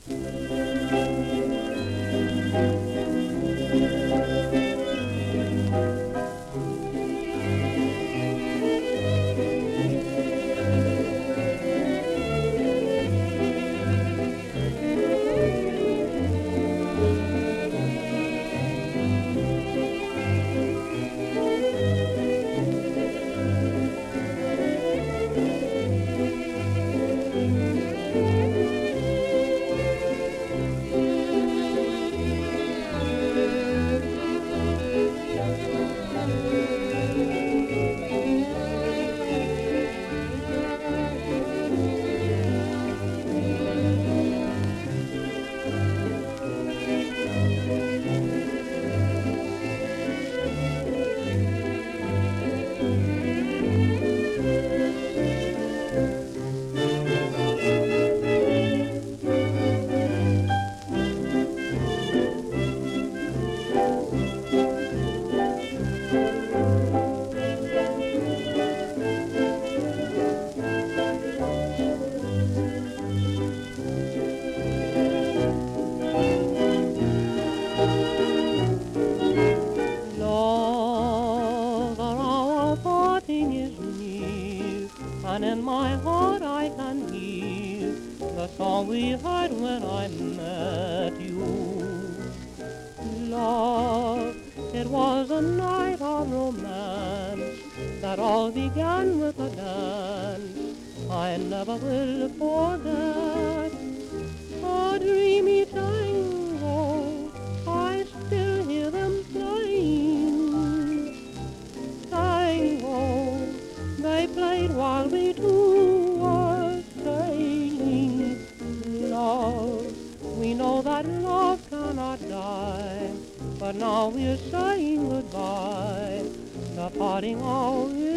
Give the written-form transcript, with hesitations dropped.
And in my heart I can hear the song we heard when I met you. Love, it was a night of romance that all began with a dance I never will forget. A dreamy tango, I still hear them playing. Tango, they played while we two were sailing. Love, we know that love cannot die, but now we're saying goodbye. The parting hour